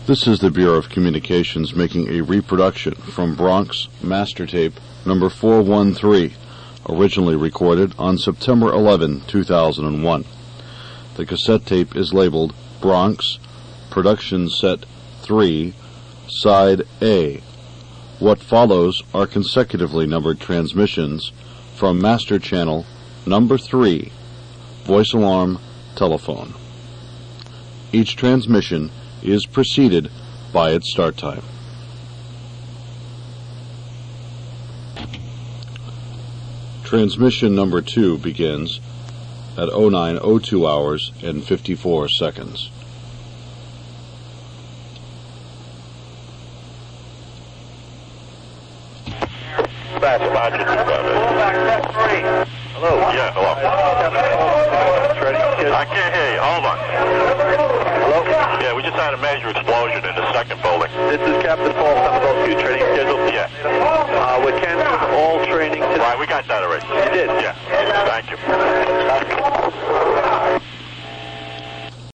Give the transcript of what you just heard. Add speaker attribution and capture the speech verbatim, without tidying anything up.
Speaker 1: This is the Bureau of Communications making a reproduction from Bronx Master Tape number four one three, originally recorded on September eleventh, two thousand one. The cassette tape is labeled Bronx Production Set three, Side A. What follows are consecutively numbered transmissions from Master Channel number three, Voice Alarm Telephone. Each transmission is preceded by its start time. Transmission number two begins at oh nine oh two hours and fifty-four seconds.
Speaker 2: Hello. Yeah, hello. I can't hear you. Hold on. Hello? Yeah, we just had a major explosion in the second building.
Speaker 3: This is Captain Paul. Thunderbolt two training schedule.
Speaker 2: Yeah.
Speaker 3: Uh, we're canceling all training today.
Speaker 2: Right, we got that already.
Speaker 3: You did?
Speaker 2: Yeah.